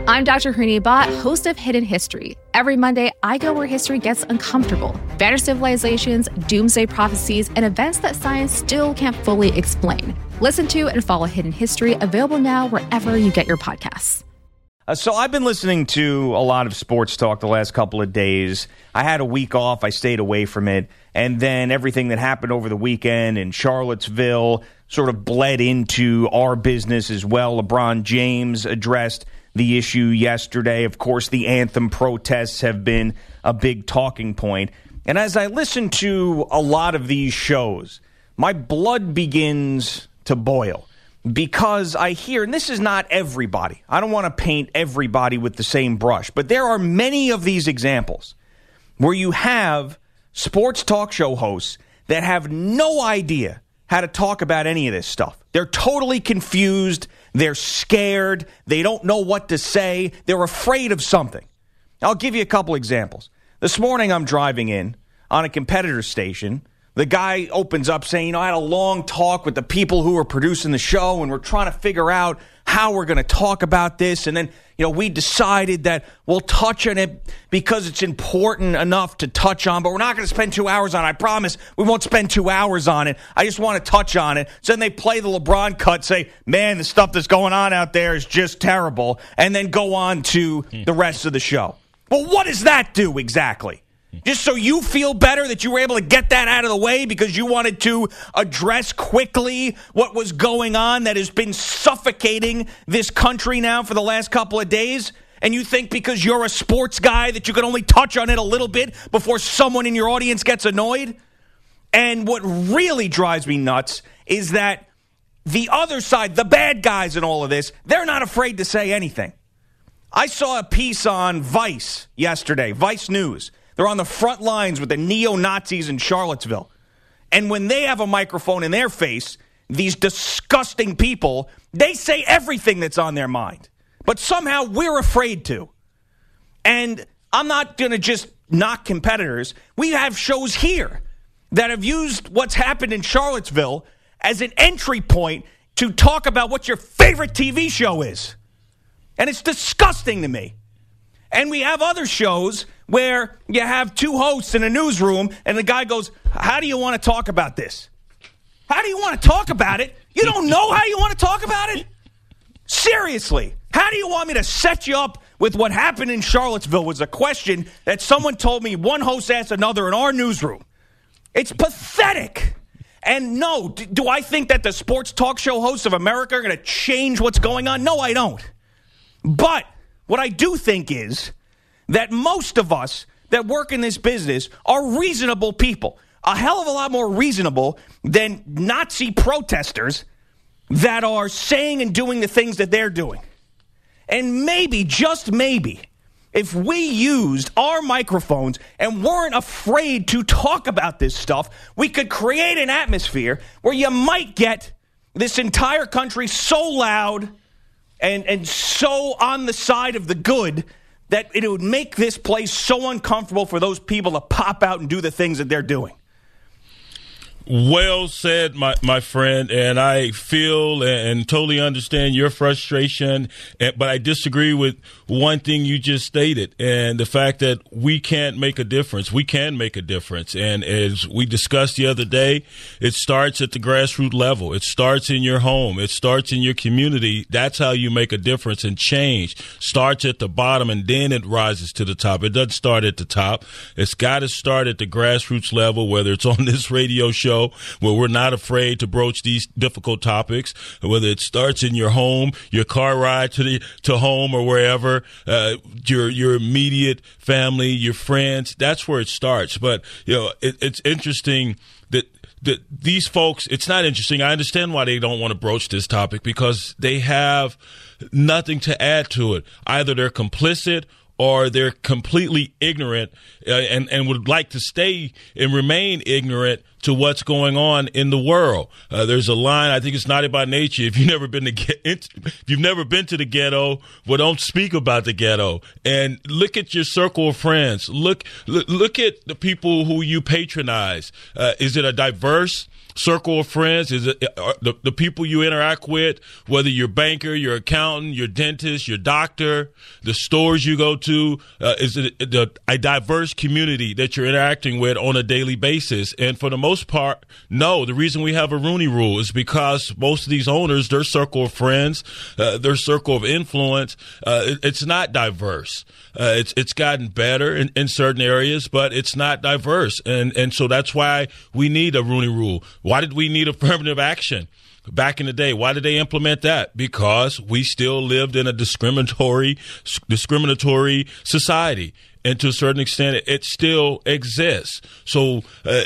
I'm Dr. Harini Bhatt, host of Hidden History. Every Monday, I go where history gets uncomfortable. Vanished civilizations, doomsday prophecies, and events that science still can't fully explain. Listen to and follow Hidden History, available now wherever you get your podcasts. So I've been listening to a lot of sports talk the last couple of days. I had a week off. I stayed away from it. And then everything that happened over the weekend in Charlottesville sort of bled into our business as well. LeBron James addressed the issue yesterday. Of course, the anthem protests have been a big talking point. And as I listen to a lot of these shows, my blood begins to boil. Because I hear, and this is not everybody, I don't want to paint everybody with the same brush, but there are many of these examples where you have sports talk show hosts that have no idea how to talk about any of this stuff. They're totally confused, they're scared, they don't know what to say, they're afraid of something. I'll give you a couple examples. This morning I'm driving in on a competitor station. The guy opens up saying, I had a long talk with the people who were producing the show, and we're trying to figure out how we're going to talk about this. And then, we decided that we'll touch on it because it's important enough to touch on, but we're not going to spend 2 hours on it. I promise we won't spend 2 hours on it. I just want to touch on it. So then they play the LeBron cut, say, man, the stuff that's going on out there is just terrible, and then go on to the rest of the show. Well, what does that do exactly? Just so you feel better that you were able to get that out of the way because you wanted to address quickly what was going on that has been suffocating this country now for the last couple of days? And you think because you're a sports guy that you can only touch on it a little bit before someone in your audience gets annoyed? And what really drives me nuts is that the other side, the bad guys in all of this, they're not afraid to say anything. I saw a piece on Vice yesterday, Vice News. They're on the front lines with the neo-Nazis in Charlottesville. And when they have a microphone in their face, these disgusting people, they say everything that's on their mind. But somehow we're afraid to. And I'm not going to just knock competitors. We have shows here that have used what's happened in Charlottesville as an entry point to talk about what your favorite TV show is. And it's disgusting to me. And we have other shows where you have two hosts in a newsroom, and the guy goes, how do you want to talk about this? How do you want to talk about it? You don't know how you want to talk about it? Seriously, how do you want me to set you up with what happened in Charlottesville was a question that someone told me one host asked another in our newsroom. It's pathetic. And no, do I think that the sports talk show hosts of America are going to change what's going on? No, I don't. But what I do think is that most of us that work in this business are reasonable people, a hell of a lot more reasonable than Nazi protesters that are saying and doing the things that they're doing. And maybe, just maybe, if we used our microphones and weren't afraid to talk about this stuff, we could create an atmosphere where you might get this entire country so loud and so on the side of the good that it would make this place so uncomfortable for those people to pop out and do the things that they're doing. Well said, my friend, and I feel and totally understand your frustration, but I disagree with one thing you just stated, and the fact that we can't make a difference. We can make a difference, and as we discussed the other day, it starts at the grassroots level. It starts in your home. It starts in your community. That's how you make a difference, and change starts at the bottom, and then it rises to the top. It doesn't start at the top. It's got to start at the grassroots level, whether it's on this radio show where we're not afraid to broach these difficult topics, whether it starts in your home, your car ride to home or wherever, your immediate family, your friends. That's where it starts. But it's interesting that these folks, it's not interesting. I understand why they don't want to broach this topic, because they have nothing to add to it. Either they're complicit or they're completely ignorant and would like to stay and remain ignorant to what's going on in the world. There's a line, I think it's Naughty by Nature. If you've never been to the ghetto, well, don't speak about the ghetto. And look at your circle of friends. Look at the people who you patronize. Is it a diverse circle of friends? Is it the people you interact with, whether your banker, your accountant, your dentist, your doctor, the stores you go to? Is it a diverse community that you're interacting with on a daily basis? And for the most part, no. The reason we have a Rooney Rule is because most of these owners, their circle of friends, their circle of influence, it's not diverse. It's gotten better in certain areas, but it's not diverse. And so that's why we need a Rooney Rule. Why did we need affirmative action back in the day? Why did they implement that? Because we still lived in a discriminatory society. And to a certain extent, it still exists. So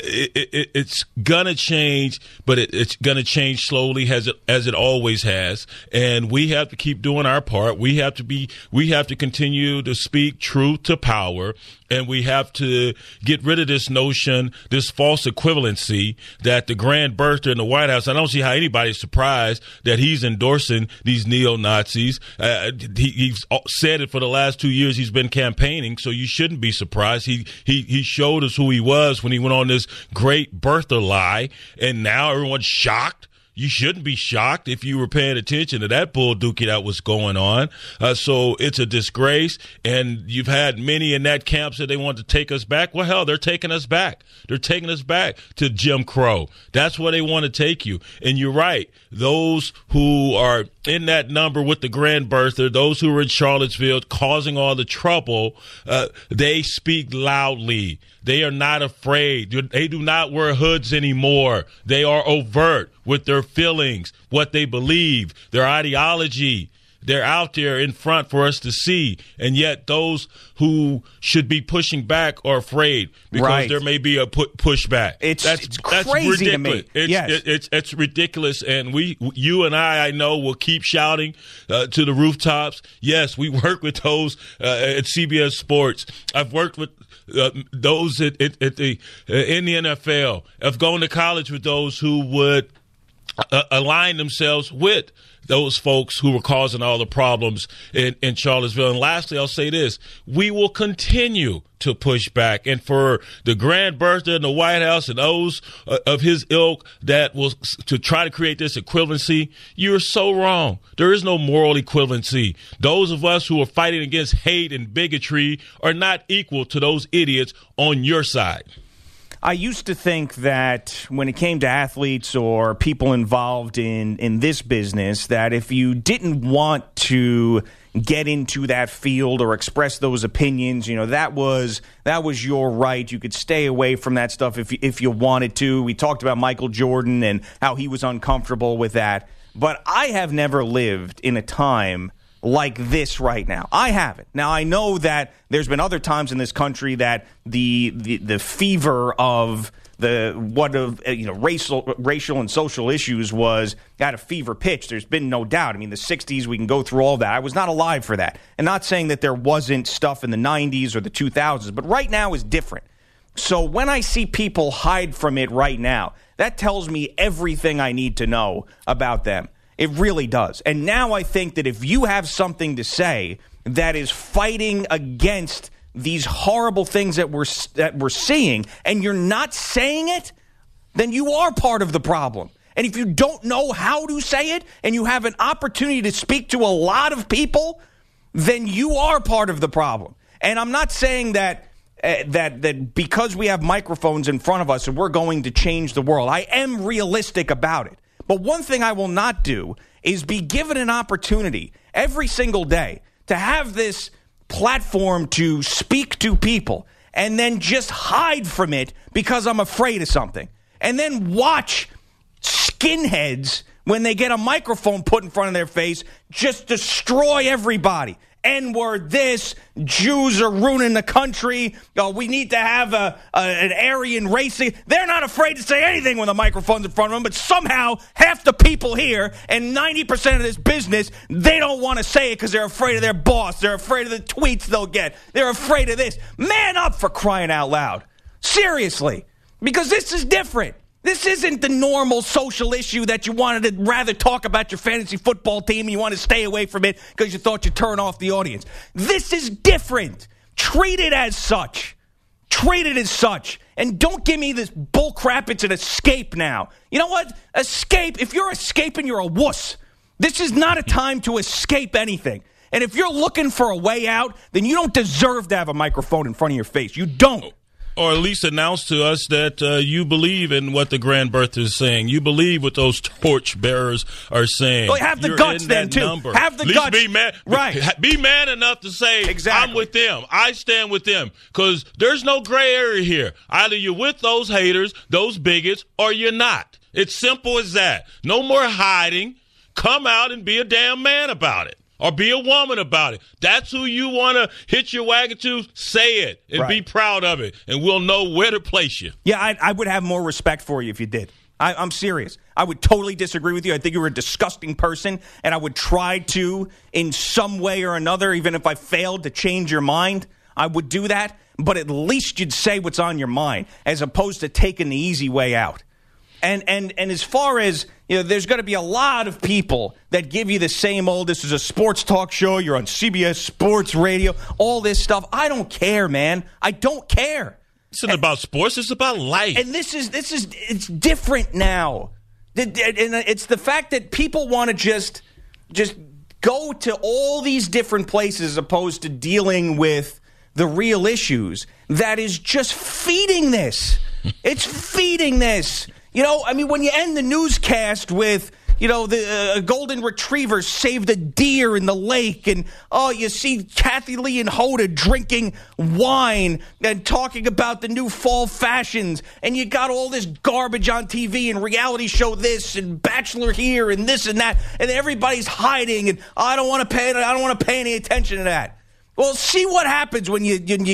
it's going to change, but it's going to change slowly as it always has. And we have to keep doing our part. We have to continue to speak truth to power. And we have to get rid of this notion, this false equivalency that the grand birther in the White House, I don't see how anybody's surprised that he's endorsing these neo-Nazis. He's said it for the last 2 years he's been campaigning, so you shouldn't be surprised. He showed us who he was when he went on this great birther lie, and now everyone's shocked. You shouldn't be shocked if you were paying attention to that bull dookie that was going on. So it's a disgrace, and you've had many in that camp said they want to take us back. Well, hell, they're taking us back. They're taking us back to Jim Crow. That's where they want to take you. And you're right. Those who are in that number with the grand birther, those who are in Charlottesville causing all the trouble, they speak loudly. They are not afraid. They do not wear hoods anymore. They are overt with their feelings, what they believe, their ideology. They're out there in front for us to see. And yet those who should be pushing back are afraid because there may be a pushback. It's crazy to me. It's ridiculous. And you and I know, will keep shouting to the rooftops. Yes, we work with those at CBS Sports. I've worked with those in the NFL. I've gone to college with those who would align themselves with those folks who were causing all the problems in Charlottesville. And lastly, I'll say this. We will continue to push back. And for the grand birther in the White House and those of his ilk that will to try to create this equivalency, you're so wrong. There is no moral equivalency. Those of us who are fighting against hate and bigotry are not equal to those idiots on your side. I used to think that when it came to athletes or people involved in this business, that if you didn't want to get into that field or express those opinions, that was your right. You could stay away from that stuff if you wanted to. We talked about Michael Jordan and how he was uncomfortable with that. But I have never lived in a time like this right now. I haven't. Now, I know that there's been other times in this country that the fever of racial and social issues was at a fever pitch. There's been no doubt. I mean, the 60s, we can go through all that. I was not alive for that. And not saying that there wasn't stuff in the 90s or the 2000s, but right now is different. So when I see people hide from it right now, that tells me everything I need to know about them. It really does. And now I think that if you have something to say that is fighting against these horrible things that we're seeing, and you're not saying it, then you are part of the problem. And if you don't know how to say it, and you have an opportunity to speak to a lot of people, then you are part of the problem. And I'm not saying that because we have microphones in front of us and we're going to change the world. I am realistic about it. But one thing I will not do is be given an opportunity every single day to have this platform to speak to people and then just hide from it because I'm afraid of something. And then watch skinheads, when they get a microphone put in front of their face, just destroy everybody. N-word this, Jews are ruining the country, we need to have an Aryan race. They're not afraid to say anything when the microphone's in front of them, but somehow half the people here and 90% of this business, they don't want to say it because they're afraid of their boss. They're afraid of the tweets they'll get. They're afraid of this. Man up, for crying out loud. Seriously. Because this is different. This isn't the normal social issue that you wanted to rather talk about your fantasy football team and you want to stay away from it because you thought you'd turn off the audience. This is different. Treat it as such. Treat it as such. And don't give me this bull crap. It's an escape now. You know what? Escape. If you're escaping, you're a wuss. This is not a time to escape anything. And if you're looking for a way out, then you don't deserve to have a microphone in front of your face. You don't. Or at least announce to us that you believe in what the Grand Bertha is saying. You believe what those torch bearers are saying. Well, have the You're guts in then, that too. number. Have the at least guts. Be man, right. Be man enough to say, exactly. I'm with them. I stand with them. Because there's no gray area here. Either you're with those haters, those bigots, or you're not. It's simple as that. No more hiding. Come out and be a damn man about it. Or be a woman about it. That's who you want to hitch your wagon to. Say it and be proud of it, and we'll know where to place you. Yeah, I would have more respect for you if you did. I'm serious. I would totally disagree with you. I think you're a disgusting person, and I would try to, in some way or another, even if I failed to change your mind, I would do that. But at least you'd say what's on your mind, as opposed to taking the easy way out. And as far as, there's going to be a lot of people that give you the same old, this is a sports talk show, you're on CBS Sports Radio, all this stuff. I don't care, man. I don't care. It's not about sports. It's about life. And it's different now. And it's the fact that people want to just go to all these different places as opposed to dealing with the real issues that is just feeding this. It's feeding this. When you end the newscast with, the golden retriever saved a deer in the lake, and, you see Kathy Lee and Hoda drinking wine and talking about the new fall fashions, and you got all this garbage on TV and reality show this and Bachelor here and this and that, and everybody's hiding, and I don't want to pay any attention to that. Well, see what happens when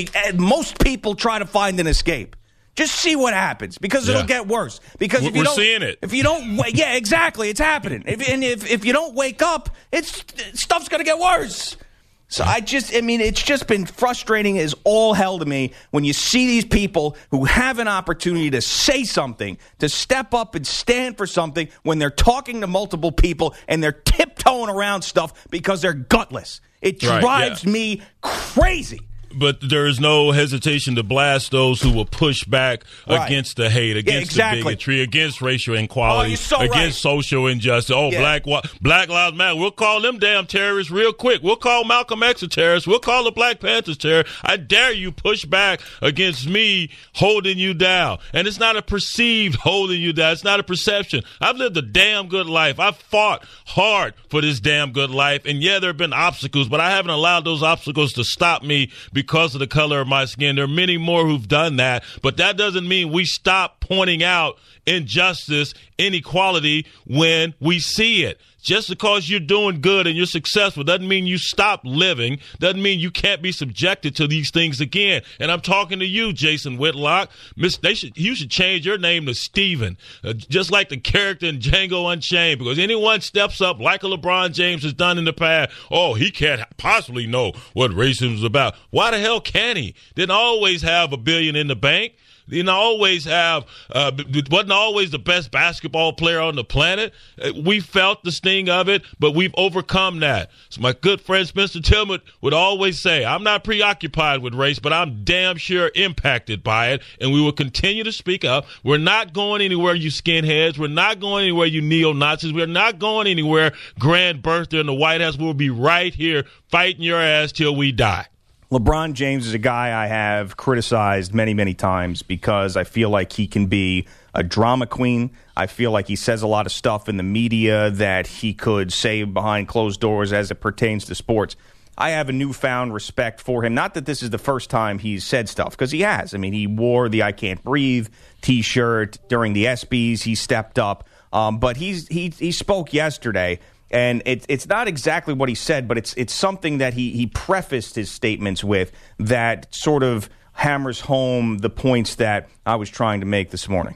most people try to find an escape. Just see what happens, because it'll get worse. Because if you don't, seeing it. If you don't, yeah, exactly, it's happening. If you don't wake up, stuff's gonna get worse. So it's just been frustrating as all hell to me when you see these people who have an opportunity to say something, to step up and stand for something when they're talking to multiple people and they're tiptoeing around stuff because they're gutless. It drives me crazy. But there is no hesitation to blast those who will push back against the hate, against the bigotry, against racial inequality, against social injustice. Black Lives Matter. We'll call them damn terrorists real quick. We'll call Malcolm X a terrorist. We'll call the Black Panthers terrorists. I dare you push back against me holding you down. And it's not a perceived holding you down. It's not a perception. I've lived a damn good life. I've fought hard for this damn good life. And, there have been obstacles, but I haven't allowed those obstacles to stop me because of the color of my skin. There are many more who've done that, but that doesn't mean we stop pointing out injustice, inequality when we see it. Just because you're doing good and you're successful doesn't mean you stop living, doesn't mean you can't be subjected to these things again. And I'm talking to you, Jason Whitlock. You should change your name to Steven, just like the character in Django Unchained, because anyone steps up like a LeBron James has done in the past, he can't possibly know what racism is about. Why the hell can he? Didn't always have $1 billion in the bank. Didn't always have, wasn't always the best basketball player on the planet. We felt the sting of it, but we've overcome that. So my good friend Spencer Tillman would always say, I'm not preoccupied with race, but I'm damn sure impacted by it, and we will continue to speak up. We're not going anywhere, you skinheads. We're not going anywhere, you neo-Nazis. We're not going anywhere, Grand Bertha in the White House. We'll be right here fighting your ass till we die. LeBron James is a guy I have criticized many, many times because I feel like he can be a drama queen. I feel like he says a lot of stuff in the media that he could say behind closed doors as it pertains to sports. I have a newfound respect for him. Not that this is the first time he's said stuff, because he has. I mean, he wore the I Can't Breathe T-shirt during the ESPYs. He stepped up. But he spoke yesterday. And it's not exactly what he said, but it's something that he prefaced his statements with that sort of hammers home the points that I was trying to make this morning.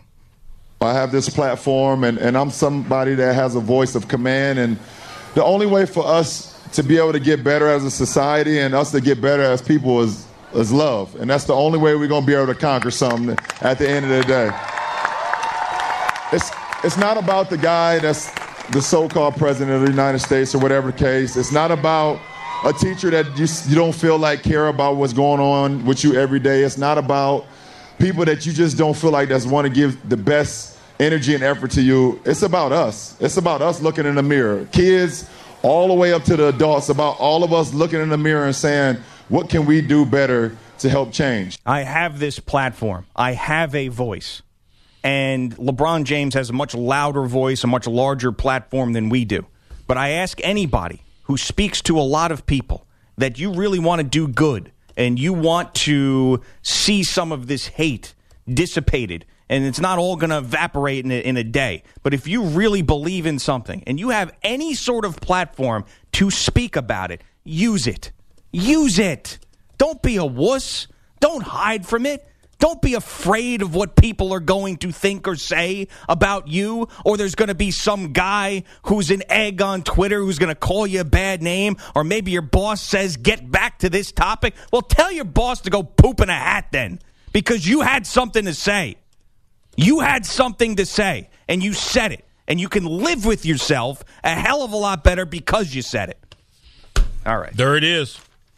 I have this platform, and I'm somebody that has a voice of command, and the only way for us to be able to get better as a society and us to get better as people is love. And that's the only way we're going to be able to conquer something at the end of the day. it's not about the guy that's the so-called president of the United States or whatever the case. It's not about a teacher that you don't feel like care about what's going on with you every day. It's not about people that you just don't feel like that's want to give the best energy and effort to you. It's about us. It's about us looking in the mirror. Kids all the way up to the adults, about all of us looking in the mirror and saying, what can we do better to help change? I have this platform. I have a voice. And LeBron James has a much louder voice, a much larger platform than we do. But I ask anybody who speaks to a lot of people that you really want to do good and you want to see some of this hate dissipated, and it's not all going to evaporate in a day. But if you really believe in something and you have any sort of platform to speak about it, use it. Use it. Don't be a wuss. Don't hide from it. Don't be afraid of what people are going to think or say about you, or there's going to be some guy who's an egg on Twitter who's going to call you a bad name, or maybe your boss says, get back to this topic. Well, tell your boss to go poop in a hat then, because you had something to say. You had something to say, and you said it, and you can live with yourself a hell of a lot better because you said it. All right. There it is.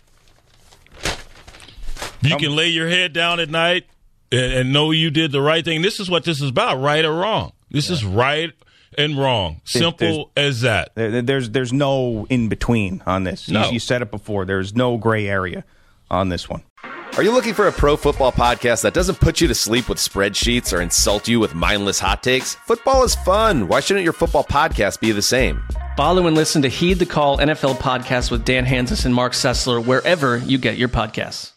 You can lay your head down at night and know you did the right thing. This is what this is about, right or wrong. This is right and wrong. Simple as that. There's no in between on this. No. You said it before. There's no gray area on this one. Are you looking for a pro football podcast that doesn't put you to sleep with spreadsheets or insult you with mindless hot takes? Football is fun. Why shouldn't your football podcast be the same? Follow and listen to Heed the Call NFL podcast with Dan Hanzus and Mark Sessler wherever you get your podcasts.